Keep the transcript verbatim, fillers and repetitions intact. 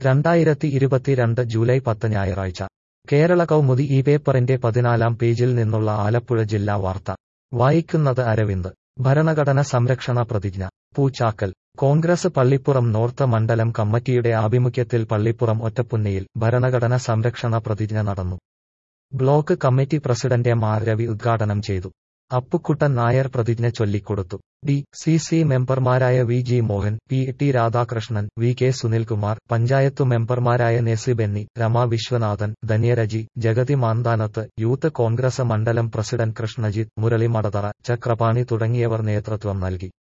രണ്ടായിരത്തി ഇരുപത്തിരണ്ട് ജൂലൈ പത്ത് ഞായറാഴ്ച കേരള കൗമുദി ഈ പേപ്പറിന്റെ പതിനാലാം പേജിൽ നിന്നുള്ള ആലപ്പുഴ ജില്ലാ വാർത്ത വായിക്കുന്നത് അരവിന്ദ്. ഭരണഘടന സംരക്ഷണ പ്രതിജ്ഞ പൂച്ചാക്കൽ. കോൺഗ്രസ് പള്ളിപ്പുറം നോർത്ത് മണ്ഡലം കമ്മിറ്റിയുടെ ആഭിമുഖ്യത്തിൽ പള്ളിപ്പുറം ഒറ്റപ്പുന്നയിൽ ഭരണഘടന സംരക്ഷണ പ്രതിജ്ഞ നടന്നു. Block committee president M R Ravi ഉദ്ഘാടനം ചെയ്തു. അപ്പുക്കുട്ടൻ നായർ പ്രതിജ്ഞ ചൊല്ലിക്കൊടുത്തു. ഡി സി സി മെമ്പർമാരായ V G Mohan, P T Radhakrishnan, V K Sunilkumar, panchayat മെമ്പർമാരായ നെസി ബെന്നി, രമ വിശ്വനാഥൻ, ധന്യരജി, ജഗതി മാന്താനത്ത്, യൂത്ത് കോൺഗ്രസ് മണ്ഡലം പ്രസിഡന്റ് കൃഷ്ണജിത്ത്, മുരളി മടതറ, ചക്രപാണി തുടങ്ങിയവർ നേതൃത്വം നൽകി.